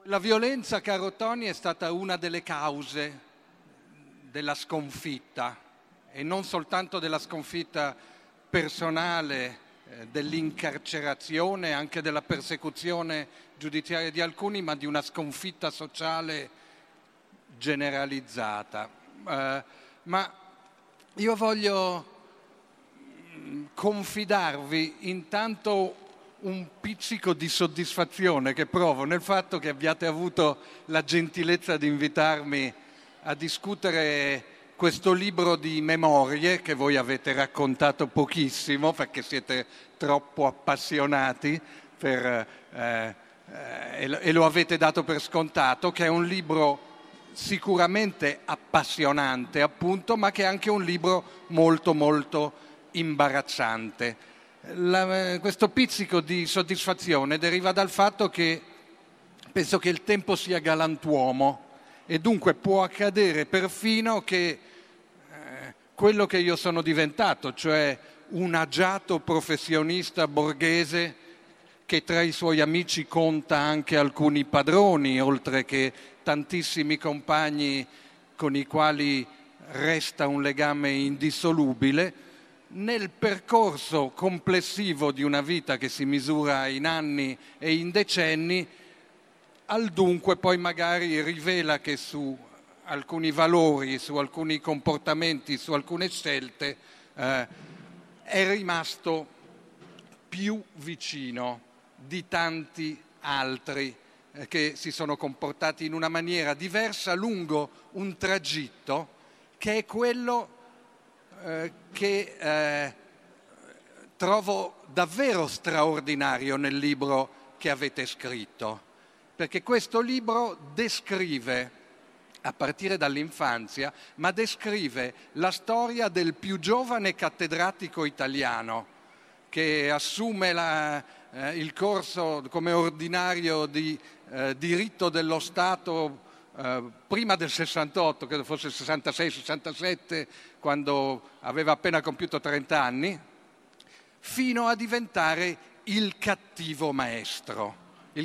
La violenza, caro Tony, è stata una delle cause della sconfitta, e non soltanto della sconfitta personale, dell'incarcerazione, anche della persecuzione giudiziaria di alcuni, ma di una sconfitta sociale generalizzata. Ma io voglio confidarvi intanto un pizzico di soddisfazione che provo nel fatto che abbiate avuto la gentilezza di invitarmi a discutere questo libro di memorie che voi avete raccontato pochissimo perché siete troppo appassionati e lo avete dato per scontato, che è un libro sicuramente appassionante, appunto, ma che è anche un libro molto molto imbarazzante. Questo pizzico di soddisfazione deriva dal fatto che penso che il tempo sia galantuomo e dunque può accadere perfino che quello che io sono diventato, cioè un agiato professionista borghese che tra i suoi amici conta anche alcuni padroni, oltre che tantissimi compagni con i quali resta un legame indissolubile, nel percorso complessivo di una vita che si misura in anni e in decenni, al dunque poi magari rivela che su alcuni valori, su alcuni comportamenti, su alcune scelte è rimasto più vicino di tanti altri che si sono comportati in una maniera diversa lungo un tragitto che è quello che trovo davvero straordinario nel libro che avete scritto, perché questo libro descrive, a partire dall'infanzia, ma descrive la storia del più giovane cattedratico italiano che assume il corso come ordinario di diritto dello Stato prima del 68, credo fosse il 66-67, quando aveva appena compiuto 30 anni, fino a diventare il cattivo maestro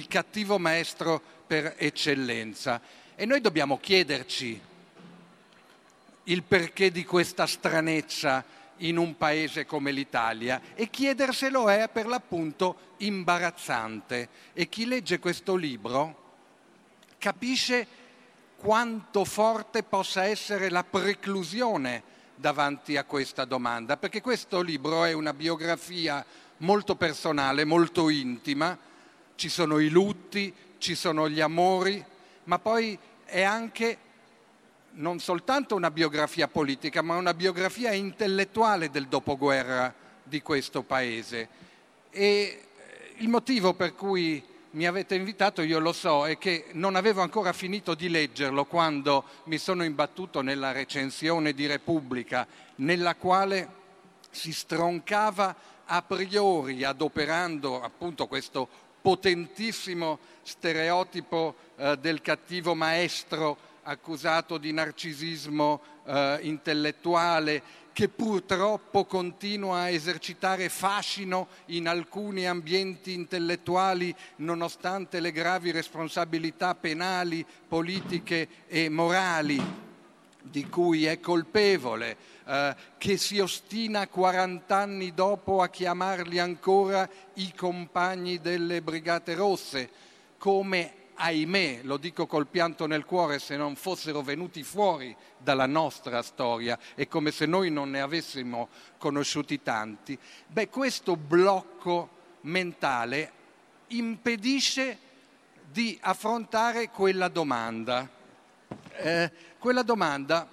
per eccellenza. E noi dobbiamo chiederci il perché di questa stranezza in un paese come l'Italia, e chiederselo è per l'appunto imbarazzante, e chi legge questo libro capisce quanto forte possa essere la preclusione davanti a questa domanda, perché questo libro è una biografia molto personale, molto intima, ci sono i lutti, ci sono gli amori, ma poi è anche non soltanto una biografia politica, ma una biografia intellettuale del dopoguerra di questo paese. E il motivo per cui mi avete invitato, io lo so, è che non avevo ancora finito di leggerlo quando mi sono imbattuto nella recensione di Repubblica, nella quale si stroncava a priori, adoperando appunto questo potentissimo stereotipo del cattivo maestro accusato di narcisismo intellettuale, che purtroppo continua a esercitare fascino in alcuni ambienti intellettuali nonostante le gravi responsabilità penali, politiche e morali di cui è colpevole, che si ostina 40 anni dopo a chiamarli ancora i compagni delle Brigate Rosse, come, ahimè, lo dico col pianto nel cuore, se non fossero venuti fuori dalla nostra storia e come se noi non ne avessimo conosciuti tanti. Beh, questo blocco mentale impedisce di affrontare quella domanda. Quella domanda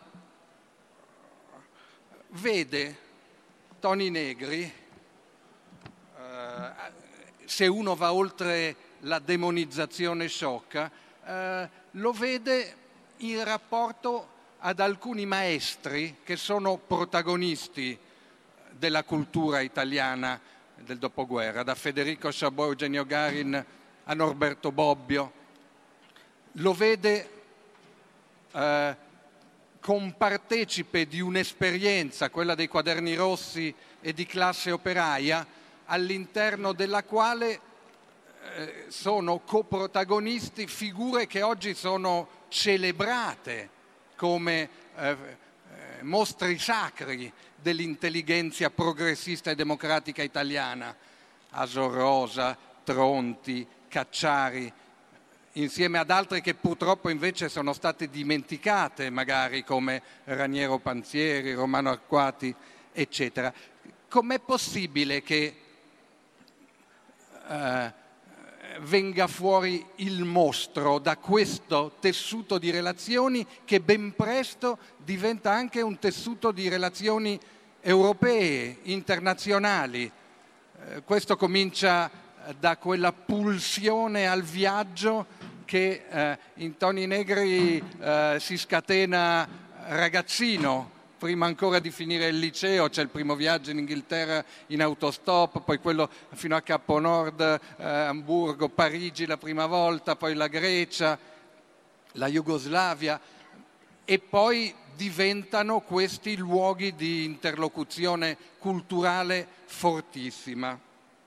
vede Tony Negri, se uno va oltre la demonizzazione sciocca, lo vede in rapporto ad alcuni maestri che sono protagonisti della cultura italiana del dopoguerra, da Federico Chabod, Eugenio Garin a Norberto Bobbio. Lo vede compartecipe di un'esperienza, quella dei Quaderni Rossi e di Classe Operaia, all'interno della quale sono coprotagonisti figure che oggi sono celebrate come mostri sacri dell'intelligenza progressista e democratica italiana. Asor Rosa, Tronti, Cacciari, insieme ad altre che purtroppo invece sono state dimenticate, magari come Raniero Panzieri, Romano Arquati, eccetera. Com'è possibile che venga fuori il mostro da questo tessuto di relazioni che ben presto diventa anche un tessuto di relazioni europee, internazionali? Questo comincia da quella pulsione al viaggio che in Toni Negri si scatena ragazzino. Prima ancora di finire il liceo c'è il primo viaggio in Inghilterra in autostop, poi quello fino a Capo Nord, Amburgo, Parigi la prima volta, poi la Grecia, la Jugoslavia, e poi diventano questi luoghi di interlocuzione culturale fortissima.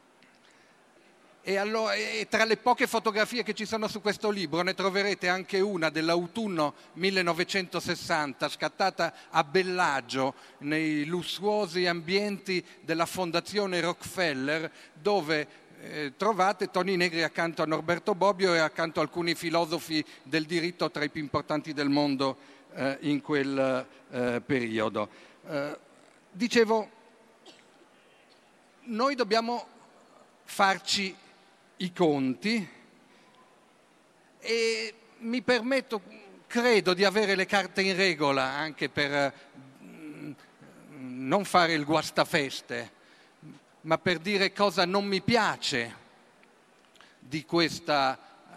E tra le poche fotografie che ci sono su questo libro ne troverete anche una dell'autunno 1960, scattata a Bellagio nei lussuosi ambienti della Fondazione Rockefeller, dove trovate Toni Negri accanto a Norberto Bobbio e accanto a alcuni filosofi del diritto tra i più importanti del mondo in quel periodo. Dicevo, noi dobbiamo farci i conti e mi permetto, credo, di avere le carte in regola anche per non fare il guastafeste, ma per dire cosa non mi piace di queste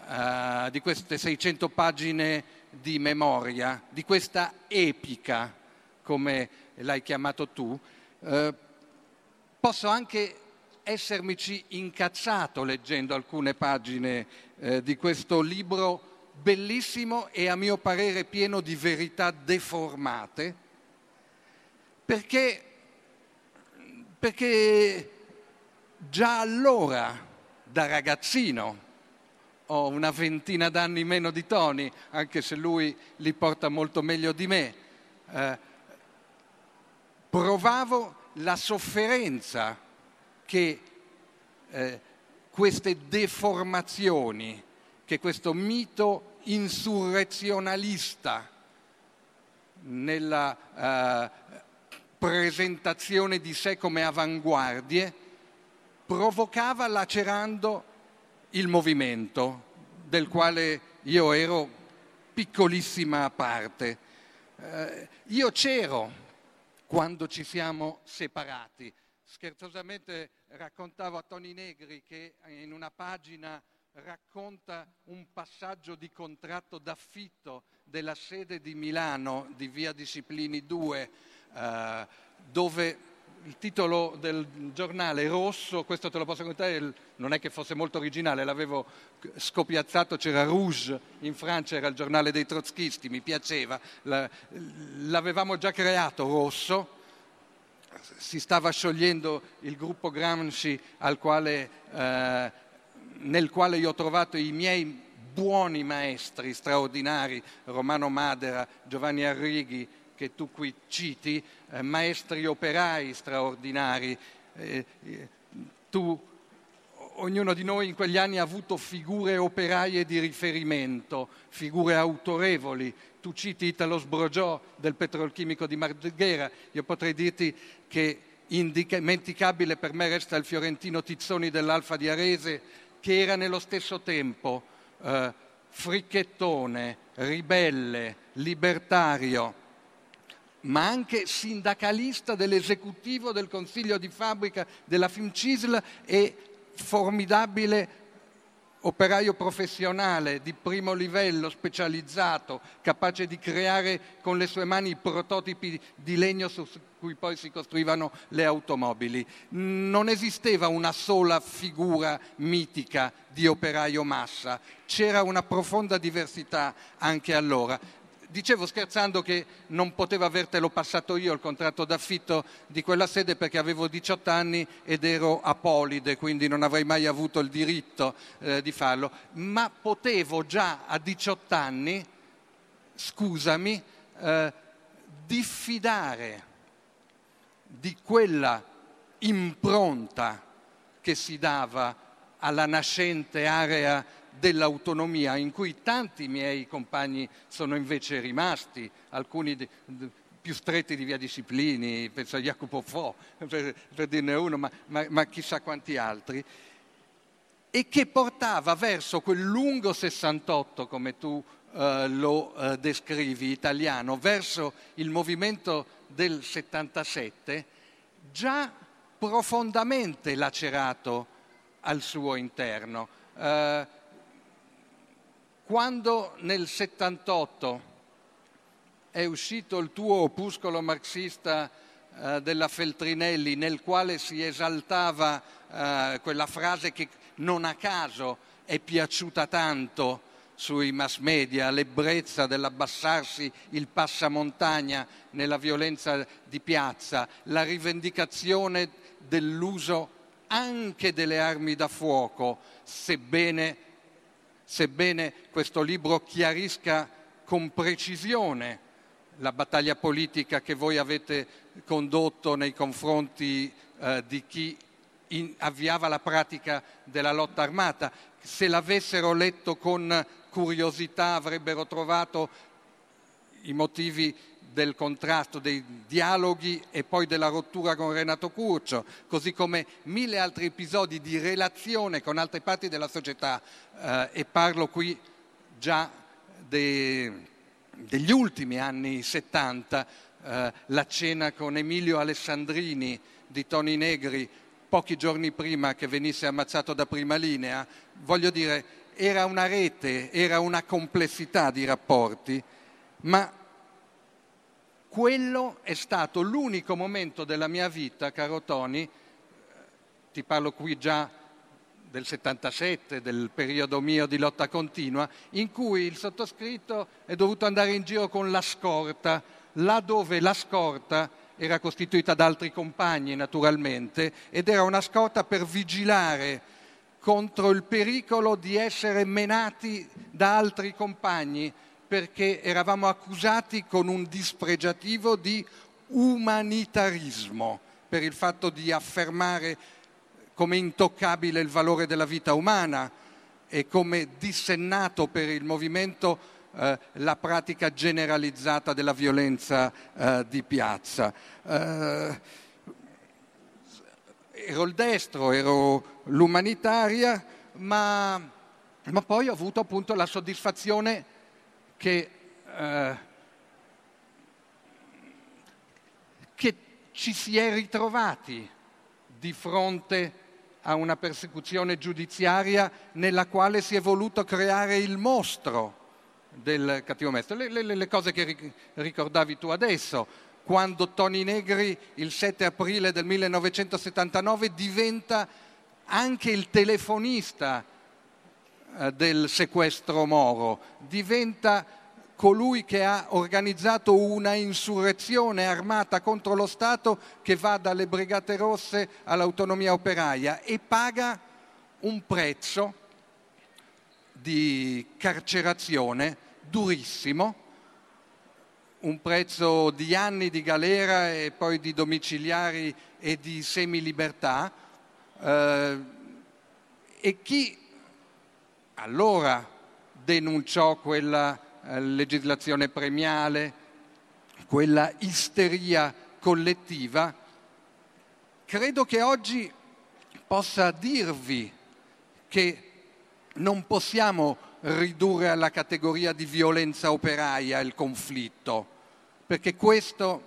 600 pagine di memoria, di questa epica, come l'hai chiamato tu. Posso anche essermici incazzato leggendo alcune pagine di questo libro bellissimo e a mio parere pieno di verità deformate, perché già allora, da ragazzino, ho una ventina d'anni meno di Toni, anche se lui li porta molto meglio di me, provavo la sofferenza che queste deformazioni, che questo mito insurrezionalista nella presentazione di sé come avanguardie provocava lacerando il movimento del quale io ero piccolissima parte. Io c'ero quando ci siamo separati. Scherzosamente raccontavo a Toni Negri che in una pagina racconta un passaggio di contratto d'affitto della sede di Milano di Via Disciplini 2, dove il titolo del giornale Rosso, questo te lo posso contare, non è che fosse molto originale, l'avevo scopiazzato, c'era Rouge in Francia, era il giornale dei trotskisti, mi piaceva, l'avevamo già creato Rosso. Si stava sciogliendo il gruppo Gramsci nel quale io ho trovato i miei buoni maestri straordinari, Romano Madera, Giovanni Arrighi, che tu qui citi, maestri operai straordinari. Ognuno di noi in quegli anni ha avuto figure operaie di riferimento, figure autorevoli. Tu citi Italo Sbroggiò del petrolchimico di Marghera, io potrei dirti che indimenticabile per me resta il fiorentino Tizzoni dell'Alfa di Arese, che era nello stesso tempo fricchettone, ribelle, libertario, ma anche sindacalista dell'esecutivo del consiglio di fabbrica della Filmcisl e formidabile operaio professionale di primo livello, specializzato, capace di creare con le sue mani i prototipi di legno su cui poi si costruivano le automobili. Non esisteva una sola figura mitica di operaio massa, c'era una profonda diversità anche allora. Dicevo scherzando che non potevo avertelo passato io il contratto d'affitto di quella sede perché avevo 18 anni ed ero apolide, quindi non avrei mai avuto il diritto di farlo, ma potevo già a 18 anni, scusami, diffidare di quella impronta che si dava alla nascente area dell'autonomia, in cui tanti miei compagni sono invece rimasti, alcuni più stretti di Via Disciplini, penso a Jacopo Fo, per dirne uno, ma chissà quanti altri, e che portava verso quel lungo 68, come tu lo descrivi, italiano, verso il movimento del 77, già profondamente lacerato al suo interno. Quando nel 78 è uscito il tuo opuscolo marxista della Feltrinelli, nel quale si esaltava quella frase che non a caso è piaciuta tanto sui mass media, l'ebbrezza dell'abbassarsi il passamontagna nella violenza di piazza, la rivendicazione dell'uso anche delle armi da fuoco, sebbene questo libro chiarisca con precisione la battaglia politica che voi avete condotto nei confronti di chi avviava la pratica della lotta armata. Se l'avessero letto con curiosità avrebbero trovato i motivi del contrasto, dei dialoghi e poi della rottura con Renato Curcio, così come 1000 altri episodi di relazione con altre parti della società, e parlo qui già degli ultimi anni 70, la cena con Emilio Alessandrini di Toni Negri, pochi giorni prima che venisse ammazzato da Prima Linea. Voglio dire, era una rete, era una complessità di rapporti, ma quello è stato l'unico momento della mia vita, caro Toni, ti parlo qui già del 77, del periodo mio di lotta continua, in cui il sottoscritto è dovuto andare in giro con la scorta, là dove la scorta era costituita da altri compagni naturalmente, ed era una scorta per vigilare contro il pericolo di essere menati da altri compagni, perché eravamo accusati con un dispregiativo di umanitarismo, per il fatto di affermare come intoccabile il valore della vita umana e come dissennato per il movimento la pratica generalizzata della violenza di piazza. Ero il destro, ero l'umanitaria, ma poi ho avuto appunto la soddisfazione che ci si è ritrovati di fronte a una persecuzione giudiziaria nella quale si è voluto creare il mostro del cattivo maestro. Le cose che ricordavi tu adesso, quando Toni Negri il 7 aprile del 1979 diventa anche il telefonista del sequestro Moro, diventa colui che ha organizzato una insurrezione armata contro lo Stato che va dalle Brigate Rosse all'autonomia operaia e paga un prezzo di carcerazione durissimo, un prezzo di anni di galera e poi di domiciliari e di semilibertà, e chi allora denunciò quella legislazione premiale, quella isteria collettiva, credo che oggi possa dirvi che non possiamo ridurre alla categoria di violenza operaia il conflitto, perché questo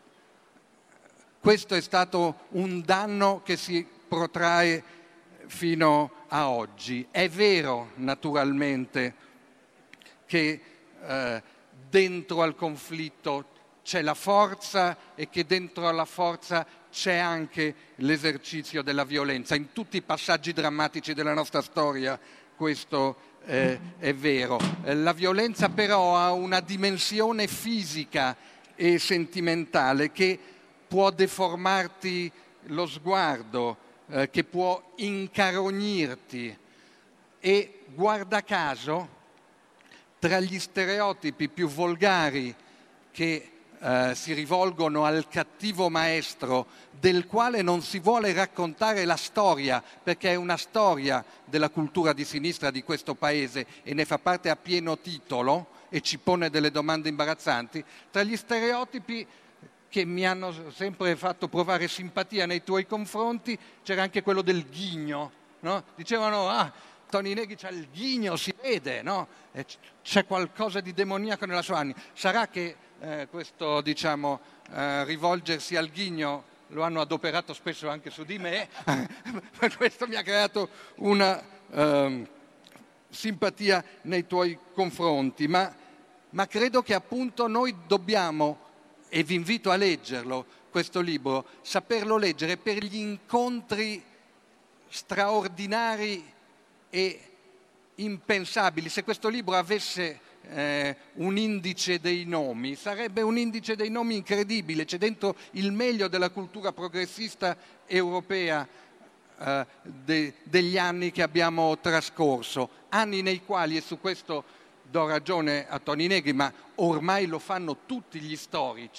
è stato un danno che si protrae fino a oggi. È vero, naturalmente, che dentro al conflitto c'è la forza e che dentro alla forza c'è anche l'esercizio della violenza. In tutti i passaggi drammatici della nostra storia questo è vero. La violenza però ha una dimensione fisica e sentimentale che può deformarti lo sguardo, che può incarognirti e, guarda caso, tra gli stereotipi più volgari che si rivolgono al cattivo maestro, del quale non si vuole raccontare la storia, perché è una storia della cultura di sinistra di questo paese e ne fa parte a pieno titolo e ci pone delle domande imbarazzanti, tra gli stereotipi che mi hanno sempre fatto provare simpatia nei tuoi confronti c'era anche quello del ghigno, no? Dicevano, Toni Negri c'ha il ghigno, si vede, no? C'è qualcosa di demoniaco nella sua anima. Sarà che questo, diciamo, rivolgersi al ghigno lo hanno adoperato spesso anche su di me, per questo mi ha creato una simpatia nei tuoi confronti, ma credo che appunto noi dobbiamo, e vi invito a leggerlo, questo libro, saperlo leggere per gli incontri straordinari e impensabili. Se questo libro avesse un indice dei nomi, sarebbe un indice dei nomi incredibile, c'è dentro il meglio della cultura progressista europea degli anni che abbiamo trascorso, anni nei quali, e su questo do ragione a Toni Negri, ma ormai lo fanno tutti gli storici,